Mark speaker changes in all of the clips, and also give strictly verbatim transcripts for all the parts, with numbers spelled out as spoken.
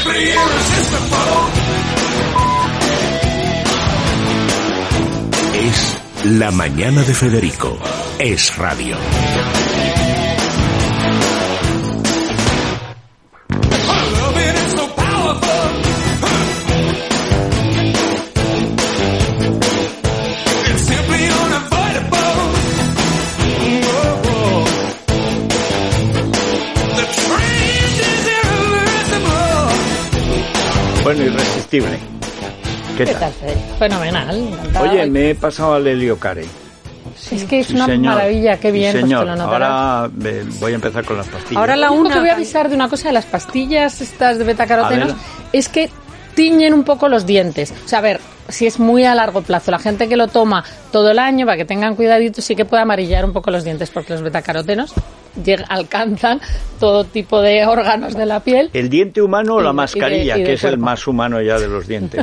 Speaker 1: Es La Mañana de Federico. Es radio.
Speaker 2: Bueno, irresistible. ¿Qué,
Speaker 3: ¿Qué
Speaker 2: tal?
Speaker 3: tal? Fenomenal. Encantada.
Speaker 2: Oye, me he pasado al Helio Carey.
Speaker 3: Sí, es que es
Speaker 2: Sí,
Speaker 3: una
Speaker 2: señor.
Speaker 3: maravilla, qué bien,
Speaker 2: Sí,
Speaker 3: pues
Speaker 2: señor.
Speaker 3: te lo notarás.
Speaker 2: Ahora eh, voy a empezar con las pastillas.
Speaker 3: Ahora la
Speaker 4: Lo
Speaker 3: única
Speaker 4: único
Speaker 3: que voy a avisar de una cosa de las pastillas estas de betacarotenos
Speaker 2: A ver.
Speaker 3: es que tiñen un poco los dientes. O sea, a ver, si es muy a largo plazo, la gente que lo toma todo el año, para que tengan cuidadito, sí que puede amarillar un poco los dientes, porque los betacarotenos lleg- alcanzan todo tipo de órganos de la piel.
Speaker 2: ¿El diente humano o
Speaker 3: Y-
Speaker 2: la
Speaker 3: y de-
Speaker 2: mascarilla,
Speaker 3: y de
Speaker 2: que es el
Speaker 3: cuerpo.
Speaker 2: más humano ya de los dientes?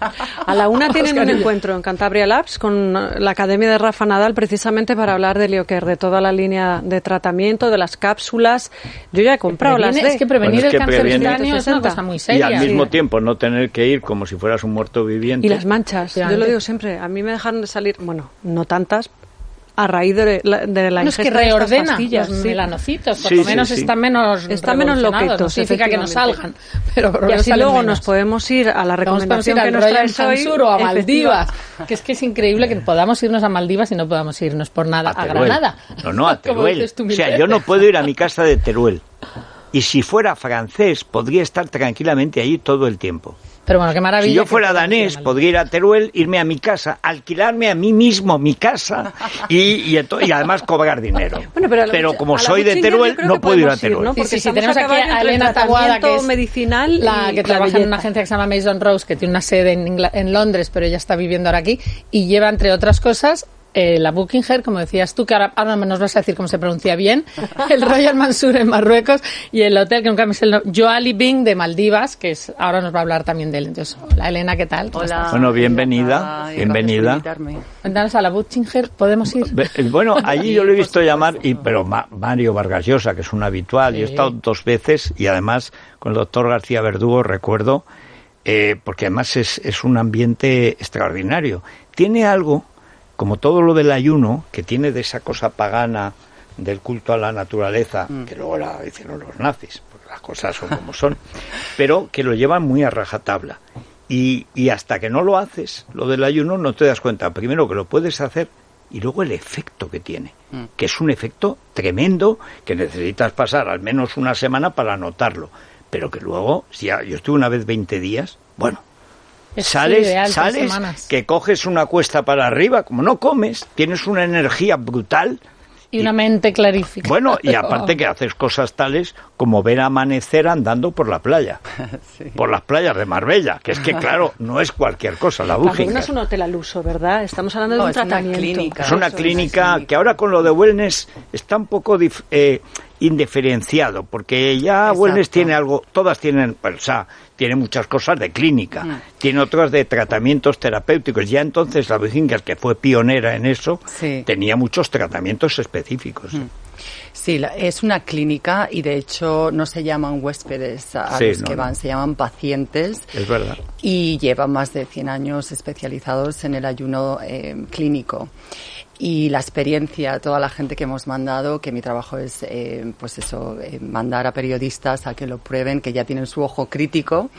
Speaker 4: A la una tienen un
Speaker 3: Mascarilla.
Speaker 4: encuentro en Cantabria Labs con la Academia de Rafa Nadal precisamente para hablar de Helioker, de toda la línea de tratamiento, de las cápsulas. Yo ya he comprado las
Speaker 3: Previene-
Speaker 4: de...
Speaker 3: es que prevenir
Speaker 2: Bueno, es
Speaker 3: el
Speaker 2: que
Speaker 3: cáncer
Speaker 2: previene-
Speaker 3: cutáneo es una cosa muy
Speaker 2: Y
Speaker 3: seria.
Speaker 2: al mismo
Speaker 4: Sí.
Speaker 2: tiempo no tener que ir como si fueras un muerto viviente.
Speaker 4: Y las manchas. Yo lo digo siempre. A mí me dejaron de salir, bueno, no tantas, a raíz de la, de la
Speaker 3: No, es que
Speaker 4: ingesta de estas
Speaker 3: reordena
Speaker 4: pastillas,
Speaker 3: los
Speaker 4: sí.
Speaker 3: melanocitos, por
Speaker 2: Sí,
Speaker 3: lo
Speaker 2: sí,
Speaker 3: menos
Speaker 2: sí.
Speaker 3: están menos
Speaker 4: Están menos
Speaker 3: revolucionados,
Speaker 4: loquetos,
Speaker 3: no significa que no
Speaker 4: efectivamente.
Speaker 3: salgan, pero por lo
Speaker 4: Y
Speaker 3: menos
Speaker 4: así
Speaker 3: salen
Speaker 4: luego
Speaker 3: menos.
Speaker 4: nos podemos ir a la
Speaker 3: Vamos, podemos
Speaker 4: recomendación
Speaker 3: ir
Speaker 4: que
Speaker 3: al
Speaker 4: nos
Speaker 3: Royal
Speaker 4: traes hoy.
Speaker 3: Mansur o a Maldivas,
Speaker 4: Efectiva-
Speaker 3: que es que es increíble que podamos irnos a Maldivas y no podamos irnos por nada a,
Speaker 2: Teruel.
Speaker 3: Granada.
Speaker 2: No, no, a
Speaker 3: Como
Speaker 2: Teruel.
Speaker 3: dices tú
Speaker 2: O
Speaker 3: mil
Speaker 2: sea,
Speaker 3: veces.
Speaker 2: yo no puedo ir a mi casa de Teruel. Y si fuera francés, podría estar tranquilamente allí todo el tiempo.
Speaker 3: Pero bueno, qué maravilla.
Speaker 2: Si yo
Speaker 3: que
Speaker 2: fuera
Speaker 3: podamos ir a
Speaker 2: danés,
Speaker 3: Maldivas.
Speaker 2: podría ir a Teruel, irme a mi casa, alquilarme a mí mismo mi casa y, y, ento- y además cobrar dinero.
Speaker 4: Bueno, pero, a la-
Speaker 2: como
Speaker 4: a la
Speaker 2: soy de
Speaker 4: Butchinger
Speaker 2: Teruel,
Speaker 4: yo creo
Speaker 2: no
Speaker 4: que
Speaker 2: puedo ir a
Speaker 4: podemos ir,
Speaker 2: Teruel.
Speaker 4: ¿no?
Speaker 3: Sí,
Speaker 4: Porque
Speaker 3: sí, sí,
Speaker 4: estamos
Speaker 3: tenemos aquí
Speaker 4: caballo
Speaker 3: a
Speaker 4: entre
Speaker 3: Elena Taboada, que
Speaker 4: tratamiento
Speaker 3: es
Speaker 4: medicinal
Speaker 3: la
Speaker 4: y
Speaker 3: que
Speaker 4: la
Speaker 3: trabaja en
Speaker 4: belleza.
Speaker 3: una agencia que se llama Mason Rose, que tiene una sede en, Ingla- en Londres, pero ella está viviendo ahora aquí, y lleva, entre otras cosas, eh, la Buckingham, como decías tú, que ahora, ahora nos vas a decir cómo se pronuncia bien, el Royal Mansur en Marruecos, y el hotel, que nunca me sé el nombre, Joali Bing de Maldivas, que es, ahora nos va a hablar también de él. Entonces, hola Elena, ¿qué tal? ¿Cómo estás?
Speaker 2: Bueno, bienvenida,
Speaker 5: Ay,
Speaker 2: bienvenida.
Speaker 5: gracias por invitarme.
Speaker 3: Cuéntanos, a la Buckingham, ¿podemos ir?
Speaker 2: Be- Bueno, allí yo lo he visto llamar, y, pero Ma- Mario Vargas Llosa, que es un habitual, y he
Speaker 3: Sí.
Speaker 2: estado dos veces, y además con el doctor García Verdugo, recuerdo, eh, porque además es, es un ambiente extraordinario. Tiene algo, como todo lo del ayuno, que tiene de esa cosa pagana del culto a la naturaleza,
Speaker 5: Mm.
Speaker 2: que luego la hicieron los nazis, porque las cosas son como son, pero que lo llevan muy a rajatabla. Y, y hasta que no lo haces, lo del ayuno, no te das cuenta, primero, que lo puedes hacer, y luego el efecto que tiene,
Speaker 5: Mm.
Speaker 2: que es un efecto tremendo, que necesitas pasar al menos una semana para notarlo, pero que luego, si ya, yo estuve una vez veinte días, bueno,
Speaker 3: Es
Speaker 2: sales,
Speaker 3: ideal, tres
Speaker 2: sales,
Speaker 3: semanas.
Speaker 2: que coges una cuesta para arriba, como no comes, tienes una energía brutal.
Speaker 3: Y una mente clarificada.
Speaker 2: Bueno, y aparte que haces cosas tales como ver amanecer andando por la playa,
Speaker 5: Sí.
Speaker 2: por las playas de Marbella, que es que claro, no es cualquier cosa la
Speaker 4: Tampoco
Speaker 2: Buckingham.
Speaker 4: no es un hotel al uso, ¿verdad? Estamos hablando de
Speaker 5: No,
Speaker 4: un
Speaker 5: es una
Speaker 4: tratamiento.
Speaker 5: clínica.
Speaker 2: Es una
Speaker 5: Eso es,
Speaker 2: clínica
Speaker 5: una clínica.
Speaker 2: que ahora con lo de wellness está un poco dif- eh, indiferenciado, porque ya
Speaker 5: Exacto.
Speaker 2: wellness tiene algo, todas tienen, pues, o sea, tiene muchas cosas de clínica,
Speaker 5: Mm.
Speaker 2: tiene otras de tratamientos terapéuticos. Ya entonces la Buckingham, que fue pionera en eso,
Speaker 5: Sí.
Speaker 2: tenía muchos tratamientos específicos.
Speaker 5: Mm. Sí, la- es una clínica y de hecho no se llaman huéspedes a
Speaker 2: Sí,
Speaker 5: los
Speaker 2: no,
Speaker 5: que
Speaker 2: no.
Speaker 5: van, se llaman pacientes
Speaker 2: Es verdad.
Speaker 5: y llevan más de cien años especializados en el ayuno eh, clínico. Y la experiencia, toda la gente que hemos mandado, que mi trabajo es, eh, pues eso, eh, mandar a periodistas a que lo prueben, que ya tienen su ojo crítico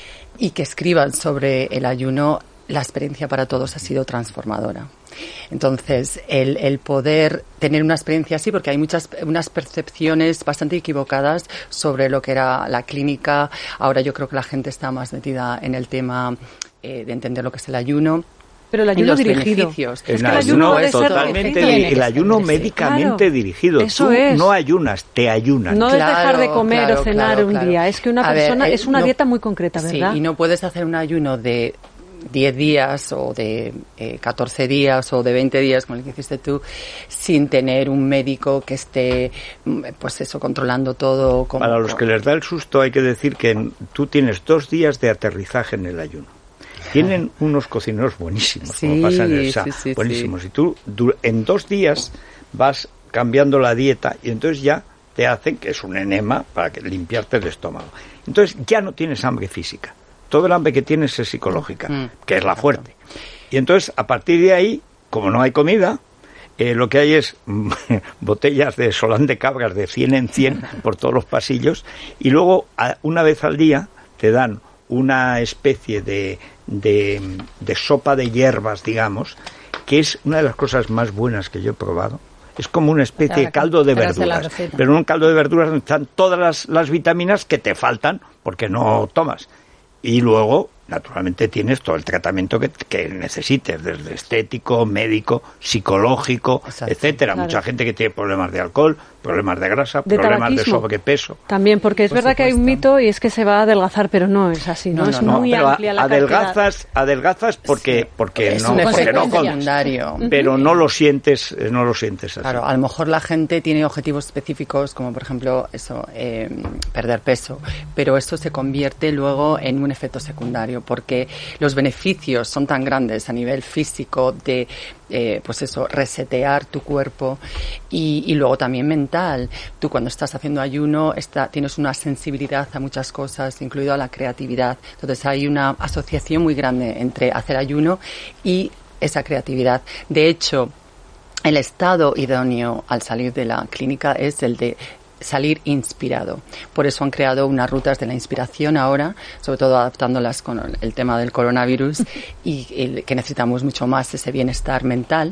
Speaker 5: y que escriban sobre el ayuno, la experiencia para todos ha sido transformadora. Entonces, el, el poder tener una experiencia así, porque hay muchas unas percepciones bastante equivocadas sobre lo que era la clínica. Ahora yo creo que la gente está más metida en el tema eh, de entender lo que es el ayuno.
Speaker 4: Pero el
Speaker 5: y
Speaker 4: ayuno
Speaker 5: los
Speaker 4: dirigido.
Speaker 5: beneficios.
Speaker 2: El
Speaker 4: Es que el ayuno
Speaker 2: ayuno
Speaker 4: debe
Speaker 2: es
Speaker 4: ser
Speaker 2: totalmente
Speaker 4: dirigido.
Speaker 2: di-
Speaker 3: Tiene que
Speaker 2: el
Speaker 3: ser,
Speaker 2: ayuno
Speaker 3: sí.
Speaker 2: médicamente
Speaker 4: Claro,
Speaker 2: dirigido.
Speaker 4: eso
Speaker 2: Tú
Speaker 4: es.
Speaker 2: no ayunas, te ayunan.
Speaker 4: No es
Speaker 5: Claro,
Speaker 4: dejar de comer
Speaker 5: claro,
Speaker 4: o cenar
Speaker 5: claro,
Speaker 4: un
Speaker 5: claro.
Speaker 4: día, es que una
Speaker 5: A ver,
Speaker 4: persona
Speaker 5: eh,
Speaker 4: es una
Speaker 5: no-
Speaker 4: dieta muy concreta, ¿verdad?
Speaker 5: Sí, y no puedes hacer un ayuno de diez días o de eh, catorce días o de veinte días, como el que hiciste tú, sin tener un médico que esté, mm, pues eso, controlando todo. Como,
Speaker 2: Para los que les da el susto hay que decir que en- tú tienes dos días de aterrizaje en el ayuno. Tienen unos cocineros buenísimos,
Speaker 5: Sí,
Speaker 2: como pasa en el S A,
Speaker 5: sí, sí,
Speaker 2: buenísimos. Y tú du- en dos días vas cambiando la dieta y entonces ya te hacen, que es un enema para que, limpiarte el estómago. Entonces ya no tienes hambre física. Todo el hambre que tienes es psicológica, mm, que es la fuerte. Y entonces, a partir de ahí, como no hay comida, eh, lo que hay es botellas de Solán de Cabras de cien en cien por todos los pasillos, y luego, a, una vez al día, te dan una especie de, de, de sopa de hierbas, digamos, que es una de las cosas más buenas que yo he probado. Es como una especie de caldo de verduras, pero no un caldo de verduras donde están todas las, las vitaminas que te faltan porque no tomas. Y luego, naturalmente, tienes todo el tratamiento que, que necesites, desde estético, médico, psicológico, exacto, etcétera. Claro. Mucha gente que tiene problemas de alcohol, problemas de grasa, de problemas tabaquismo. De sobrepeso.
Speaker 4: También, porque es Por verdad supuesto. Que hay un mito y es que se va a adelgazar, pero no es así, ¿no? no, no es no, muy
Speaker 2: no,
Speaker 4: amplia la
Speaker 2: adelgazas,
Speaker 4: cantidad.
Speaker 2: Adelgazas porque, porque
Speaker 5: es
Speaker 2: no,
Speaker 5: un
Speaker 2: porque no
Speaker 5: secundario.
Speaker 2: Pero no lo sientes, no lo sientes así.
Speaker 5: Claro, a lo mejor la gente tiene objetivos específicos, como por ejemplo eso, eh, perder peso, pero esto se convierte luego en un efecto secundario, porque los beneficios son tan grandes a nivel físico de, eh, pues eso, resetear tu cuerpo y, y luego también mental. Tú cuando estás haciendo ayuno está, tienes una sensibilidad a muchas cosas, incluido a la creatividad. Entonces hay una asociación muy grande entre hacer ayuno y esa creatividad. De hecho, el estado idóneo al salir de la clínica es el de salir inspirado. Por eso han creado unas rutas de la inspiración ahora, sobre todo adaptándolas con el tema del coronavirus y el, que necesitamos mucho más ese bienestar mental.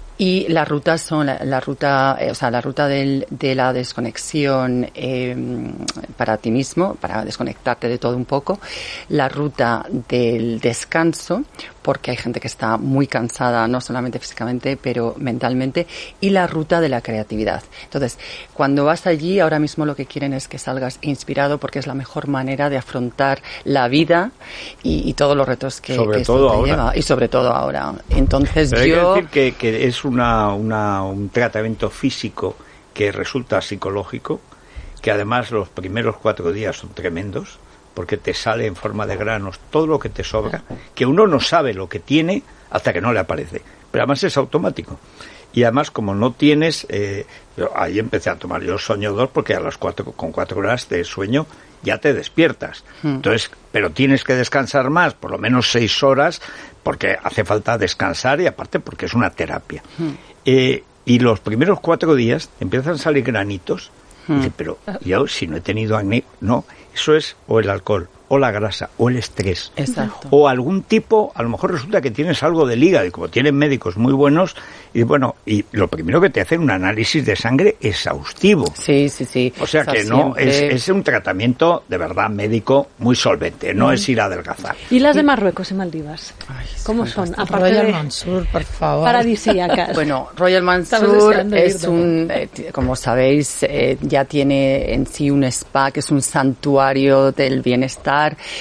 Speaker 5: Y las rutas son la, la ruta, eh, o sea, la ruta del, de la desconexión eh, para ti mismo, para desconectarte de todo un poco, la ruta del descanso, porque hay gente que está muy cansada, no solamente físicamente, pero mentalmente, y la ruta de la creatividad. Entonces, cuando vas allí, ahora mismo lo que quieren es que salgas inspirado, porque es la mejor manera de afrontar la vida y, y todos los retos que,
Speaker 2: sobre
Speaker 5: que
Speaker 2: todo
Speaker 5: esto te
Speaker 2: ahora.
Speaker 5: lleva, y sobre todo ahora. Entonces,
Speaker 2: pero
Speaker 5: yo...
Speaker 2: hay que decir que, que es Una, una, un tratamiento físico que resulta psicológico, que además los primeros cuatro días son tremendos, porque te sale en forma de granos todo lo que te sobra, que uno no sabe lo que tiene hasta que no le aparece, pero además es automático. Y además, como no tienes, eh, yo, ahí empecé a tomar yo sueño dos, porque a las cuatro, con cuatro horas de sueño ya te despiertas. Mm. Entonces, pero tienes que descansar más, por lo menos seis horas, porque hace falta descansar y aparte porque es una terapia. Mm. Eh, y los primeros cuatro días empiezan a salir granitos. Mm. Y dice, pero yo si no he tenido acné, no, eso es o el alcohol, o la grasa, o el estrés.
Speaker 5: Exacto.
Speaker 2: O algún tipo, a lo mejor resulta que tienes algo del hígado, y como tienen médicos muy buenos, y bueno, y lo primero que te hacen un análisis de sangre exhaustivo.
Speaker 5: Sí, sí, sí.
Speaker 2: O sea, o sea que no, siempre... es, es un tratamiento de verdad médico muy solvente, no mm. es ir a adelgazar.
Speaker 4: ¿Y las de Marruecos y Maldivas? Ay, ¿cómo son?
Speaker 3: Aparte Royal de... Mansur, por favor.
Speaker 4: Paradisíacas.
Speaker 5: Bueno, Royal Mansur es un, eh, como sabéis, eh, ya tiene en sí un spa, que es un santuario del bienestar.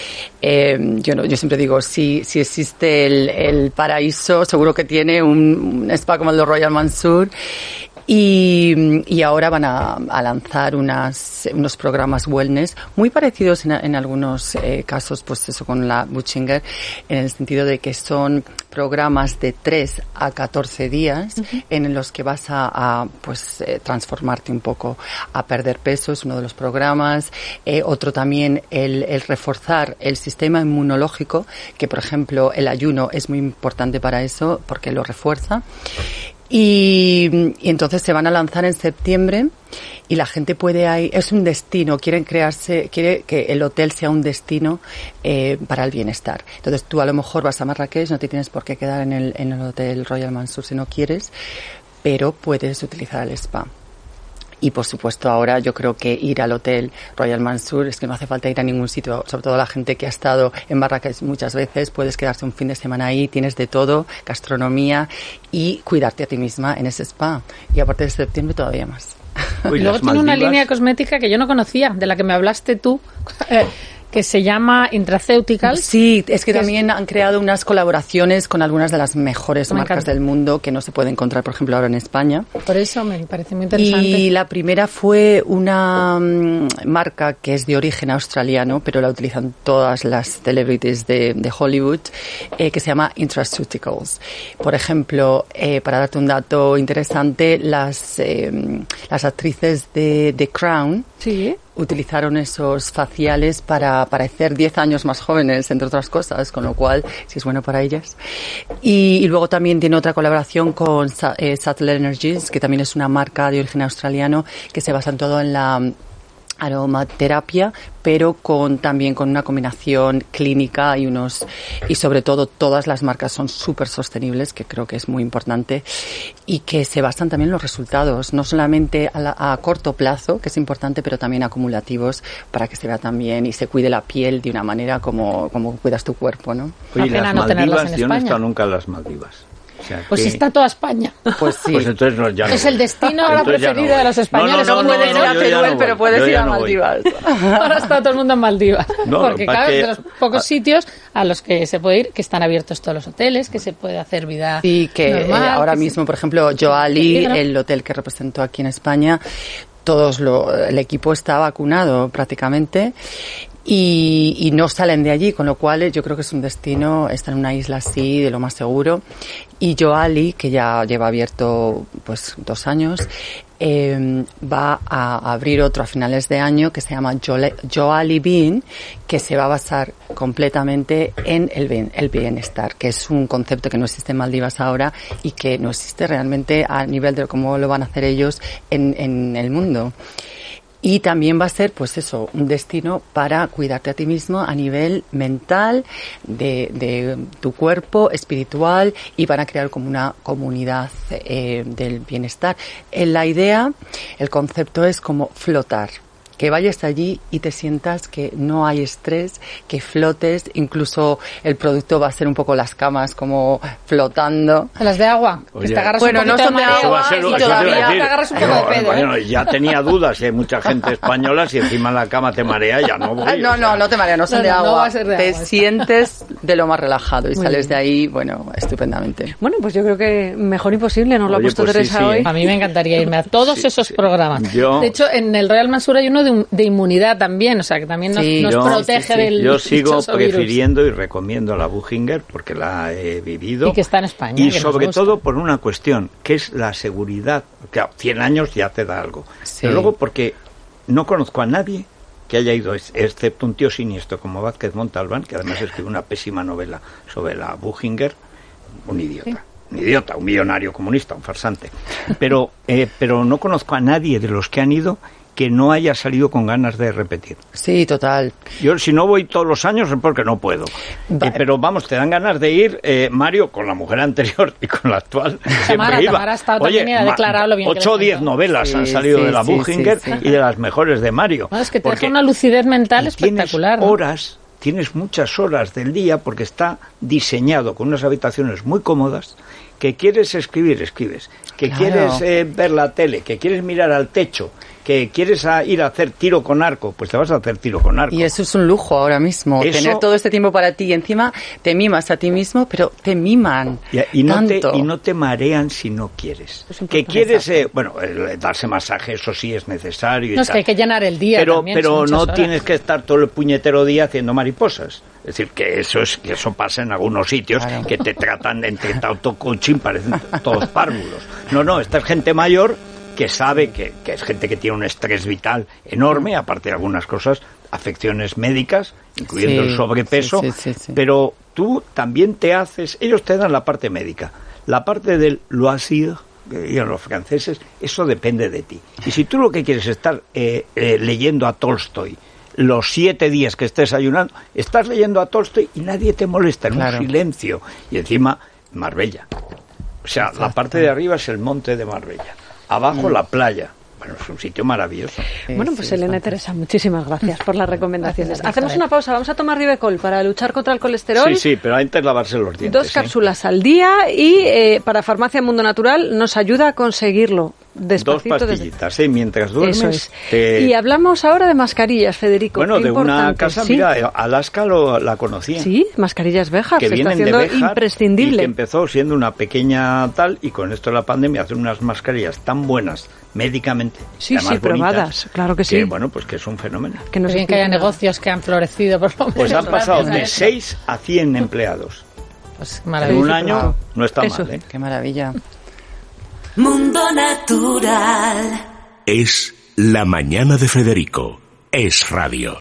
Speaker 5: Eh, yo, no, yo siempre digo, si, si existe el, el paraíso, seguro que tiene un, un spa como el de Royal Mansur. Y, y ahora van a, a lanzar unas, unos programas wellness muy parecidos en, en algunos eh, casos, pues eso con la Buchinger, en el sentido de que son programas de tres a catorce días uh-huh. en los que vas a, a pues eh, transformarte un poco, a perder peso, es uno de los programas. Eh, otro también el, el reforzar el sistema inmunológico, que por ejemplo el ayuno es muy importante para eso porque lo refuerza. Y, y entonces se van a lanzar en septiembre y la gente puede ahí, es un destino, quieren crearse, quiere que el hotel sea un destino eh, para el bienestar. Entonces tú a lo mejor vas a Marrakech, no te tienes por qué quedar en el, en el hotel Royal Mansur si no quieres, pero puedes utilizar el spa. Y por supuesto ahora yo creo que ir al hotel Royal Mansur es que no hace falta ir a ningún sitio, sobre todo la gente que ha estado en Marrakech muchas veces, puedes quedarse un fin de semana ahí, tienes de todo, gastronomía y cuidarte a ti misma en ese spa. Y a partir de septiembre todavía más.
Speaker 3: Uy, luego tiene una línea cosmética que yo no conocía, de la que me hablaste tú, que que se llama Intraceuticals.
Speaker 5: Sí, es que también han creado unas colaboraciones con algunas de las mejores
Speaker 3: Me
Speaker 5: marcas
Speaker 3: encanta.
Speaker 5: del mundo que no se puede encontrar, por ejemplo, ahora en España.
Speaker 3: Por eso me parece muy interesante.
Speaker 5: Y la primera fue una um, marca que es de origen australiano, pero la utilizan todas las celebrities de, de Hollywood, eh, que se llama Intraceuticals. Por ejemplo, eh, para darte un dato interesante, las, eh, las actrices de The Crown
Speaker 4: Sí.
Speaker 5: utilizaron esos faciales para parecer diez años más jóvenes, entre otras cosas, con lo cual, si es bueno para ellas. Y, y luego también tiene otra colaboración con Sa- eh, Subtle Energies, que también es una marca de origen australiano que se basa en todo en la mm, aromaterapia, pero con también con una combinación clínica y unos y sobre todo todas las marcas son súper sostenibles, que creo que es muy importante, y que se basan también en los resultados, no solamente a, la, a corto plazo, que es importante, pero también acumulativos, para que se vea también y se cuide la piel de una manera como, como cuidas tu cuerpo, ¿no?
Speaker 2: Oye,
Speaker 3: Una pena
Speaker 2: las
Speaker 3: no tenerlas
Speaker 2: Maldivas,
Speaker 3: en
Speaker 2: yo no he
Speaker 3: España.
Speaker 2: estado nunca en las Maldivas. O sea,
Speaker 3: Pues
Speaker 2: que-
Speaker 3: está toda España.
Speaker 5: Pues sí.
Speaker 2: Pues entonces no, ya no
Speaker 3: Es
Speaker 2: voy.
Speaker 3: el destino ahora
Speaker 2: Entonces ya no
Speaker 3: preferido
Speaker 2: voy.
Speaker 3: de los españoles.
Speaker 2: No, no, no,
Speaker 3: Puedes
Speaker 2: no,
Speaker 3: ir a
Speaker 2: yo ya
Speaker 5: Teruel,
Speaker 2: no
Speaker 5: pero
Speaker 2: voy.
Speaker 5: puedes
Speaker 2: Yo
Speaker 5: ir
Speaker 2: ya
Speaker 5: a
Speaker 2: no voy.
Speaker 5: Maldivas.
Speaker 3: Ahora está todo el mundo en Maldivas.
Speaker 2: No,
Speaker 3: porque
Speaker 2: lo que pasa
Speaker 3: claro,
Speaker 2: es
Speaker 3: es
Speaker 2: que-
Speaker 3: de los pocos sitios a los que se puede ir, que están abiertos todos los hoteles, que se puede hacer vida
Speaker 5: Sí, que
Speaker 3: normal,
Speaker 5: eh, ahora
Speaker 3: que se-
Speaker 5: mismo, por ejemplo, Joali,
Speaker 3: Peligro.
Speaker 5: el hotel que representó aquí en España, todos lo, el equipo está vacunado prácticamente y, y no salen de allí, con lo cual eh, yo creo que es un destino, está en una isla así, de lo más seguro. Y Joali, que ya lleva abierto pues dos años, eh, va a abrir otro a finales de año que se llama Jole- Joali Bean, que se va a basar completamente en el, bien- el bienestar, que es un concepto que no existe en Maldivas ahora y que no existe realmente a nivel de cómo lo van a hacer ellos en, en el mundo. Y también va a ser, pues eso, un destino para cuidarte a ti mismo a nivel mental, de, de tu cuerpo, espiritual, y van a crear como una comunidad eh, del bienestar. En la idea, el concepto es como flotar. Que vayas allí y te sientas que no hay estrés, que flotes, incluso el producto va a ser un poco las camas como flotando.
Speaker 3: Las de agua,
Speaker 2: Oye,
Speaker 3: que te agarras
Speaker 5: bueno,
Speaker 3: un
Speaker 5: no
Speaker 3: poquito
Speaker 5: son de
Speaker 3: de marea
Speaker 2: Eso va a
Speaker 5: agua
Speaker 2: ser-
Speaker 5: y
Speaker 2: eso te iba a
Speaker 5: todavía
Speaker 2: decir.
Speaker 3: te agarras un poco
Speaker 2: No,
Speaker 3: de pedo, ¿eh?
Speaker 2: bueno, ya tenía dudas, si hay mucha gente española, si encima en la cama te marea, ya no voy.
Speaker 5: No,
Speaker 2: o sea.
Speaker 5: no, no te mareas, no son
Speaker 3: No,
Speaker 5: de
Speaker 3: no, no
Speaker 5: agua.
Speaker 3: va a ser de
Speaker 5: te
Speaker 3: agua, esta.
Speaker 5: sientes de lo más relajado y
Speaker 4: Muy
Speaker 5: sales
Speaker 4: bien.
Speaker 5: de ahí, bueno, estupendamente.
Speaker 4: Bueno, pues yo creo que mejor imposible, nos lo ha
Speaker 2: Oye,
Speaker 4: puesto
Speaker 2: pues sí,
Speaker 4: Teresa
Speaker 2: sí,
Speaker 4: hoy.
Speaker 2: ¿eh?
Speaker 3: A mí me encantaría irme a todos
Speaker 2: Sí,
Speaker 3: esos
Speaker 2: sí.
Speaker 3: programas.
Speaker 2: Yo-
Speaker 3: De hecho, en el Royal Mansur hay uno de, de inmunidad también, o sea, que también nos,
Speaker 5: Sí,
Speaker 3: nos
Speaker 2: Yo-
Speaker 3: protege
Speaker 5: sí, sí.
Speaker 3: del
Speaker 2: Yo sigo
Speaker 3: dichoso virus.
Speaker 2: prefiriendo y recomiendo la Buchinger porque la he vivido.
Speaker 3: Y que está en España,
Speaker 2: Y
Speaker 3: que nos
Speaker 2: sobre
Speaker 3: gusta.
Speaker 2: todo por una cuestión, que es la seguridad. Claro, cien años ya te da algo.
Speaker 5: Sí.
Speaker 2: Pero luego porque no conozco a nadie que haya ido, ex- excepto un tío siniestro como Vázquez Montalbán, que además escribió una pésima novela sobre la Buchinger, un idiota. Un idiota, un millonario comunista, un farsante. Pero, eh, pero no conozco a nadie de los que han ido que no haya salido con ganas de repetir.
Speaker 5: Sí, total.
Speaker 2: Yo si no voy todos los años es porque no puedo.
Speaker 5: Va-
Speaker 2: Eh, pero vamos, te dan ganas de ir, eh, Mario, con la mujer anterior y con la actual. siempre
Speaker 3: Tamara,
Speaker 2: iba.
Speaker 3: Tamara ha estado
Speaker 2: Oye,
Speaker 3: también y ha
Speaker 2: ma-
Speaker 3: declarado lo bien que
Speaker 2: ocho o
Speaker 3: les
Speaker 2: diez
Speaker 3: sentó.
Speaker 2: novelas
Speaker 5: Sí,
Speaker 2: han salido
Speaker 5: sí,
Speaker 2: de la
Speaker 5: sí,
Speaker 2: Buchinger
Speaker 5: sí, sí.
Speaker 2: y de las mejores de Mario.
Speaker 3: No, es que te
Speaker 2: Porque-
Speaker 3: deja una lucidez mental
Speaker 2: y tienes
Speaker 3: espectacular. ¿no?
Speaker 2: horas, tienes muchas horas del día porque está diseñado con unas habitaciones muy cómodas. Que quieres escribir, escribes. Que
Speaker 5: Claro.
Speaker 2: quieres eh, ver la tele, que quieres mirar al techo, que quieres a- ir a hacer tiro con arco, pues te vas a hacer tiro con arco.
Speaker 5: Y eso es un lujo ahora mismo,
Speaker 2: Eso-
Speaker 5: tener todo este tiempo para ti y encima te mimas a ti mismo, pero te miman
Speaker 2: Y, y no te,
Speaker 5: tanto.
Speaker 2: y no te marean si no quieres.
Speaker 4: Es
Speaker 2: Que
Speaker 4: importante.
Speaker 2: quieres, eh, bueno, el darse masaje, eso sí es necesario. y
Speaker 3: No, es que
Speaker 2: tal.
Speaker 3: hay que llenar el día
Speaker 2: pero
Speaker 3: también,
Speaker 2: pero
Speaker 3: son muchas
Speaker 2: no
Speaker 3: horas.
Speaker 2: tienes que estar todo el puñetero día haciendo mariposas. Es decir, que eso es que eso pasa en algunos sitios
Speaker 5: Claro.
Speaker 2: que te tratan entre tanto coaching, parecen todos párvulos. No, no, esta es gente mayor que sabe que, que es gente que tiene un estrés vital enorme, aparte de algunas cosas, afecciones médicas, incluyendo
Speaker 5: Sí,
Speaker 2: el sobrepeso,
Speaker 5: sí, sí, sí, sí.
Speaker 2: pero tú también te haces, ellos te dan la parte médica, la parte del loisir, que dirían los franceses, eso depende de ti. Y si tú lo que quieres es estar eh, eh, leyendo a Tolstoy los siete días que estés ayunando, estás leyendo a Tolstoy y nadie te molesta, en
Speaker 5: Claro.
Speaker 2: un silencio. Y encima, Marbella. O sea, la parte de arriba es el monte de Marbella. Abajo la playa. Bueno, es un sitio maravilloso.
Speaker 5: Sí,
Speaker 4: Bueno, pues
Speaker 5: sí,
Speaker 4: Elena y
Speaker 5: es
Speaker 4: Teresa, muchísimas gracias por las recomendaciones.
Speaker 3: Gracias,
Speaker 4: Hacemos
Speaker 3: Victoria.
Speaker 4: una pausa, vamos a tomar Ribecol para luchar contra el colesterol.
Speaker 2: Sí, sí, pero antes lavarse los dientes.
Speaker 4: Dos
Speaker 2: ¿eh?
Speaker 4: cápsulas al día y eh, para Farmacia Mundo Natural nos ayuda a conseguirlo. despacito.
Speaker 2: Dos pastillitas, sí, mientras duermes.
Speaker 4: Eso es.
Speaker 2: te...
Speaker 4: Y hablamos ahora de mascarillas, Federico.
Speaker 2: Bueno,
Speaker 4: qué
Speaker 2: de
Speaker 4: importante.
Speaker 2: una casa,
Speaker 4: ¿Sí?
Speaker 2: mira, Alaska lo, la conocía.
Speaker 4: Sí, mascarillas Behar,
Speaker 2: Que
Speaker 4: se está
Speaker 2: vienen de
Speaker 4: haciendo
Speaker 2: Behar
Speaker 4: imprescindible.
Speaker 2: y que empezó siendo una pequeña tal, y con esto de la pandemia hacen unas mascarillas tan buenas médicamente,
Speaker 4: Sí,
Speaker 2: además
Speaker 4: sí, probadas,
Speaker 2: bonitas,
Speaker 4: claro que sí.
Speaker 2: que, bueno, pues que es un fenómeno.
Speaker 4: Que nos
Speaker 3: Pues bien que haya
Speaker 4: explique nada.
Speaker 3: negocios que han florecido, por lo menos.
Speaker 2: Pues han pasado
Speaker 3: gracias a
Speaker 2: de
Speaker 3: eso.
Speaker 2: seis a cien empleados.
Speaker 3: Pues
Speaker 2: En
Speaker 3: maravilloso.
Speaker 2: un año no está
Speaker 4: Eso.
Speaker 2: mal, ¿eh?
Speaker 5: Qué maravilla.
Speaker 6: Mundo Natural.
Speaker 1: Es La Mañana de Federico. Es radio.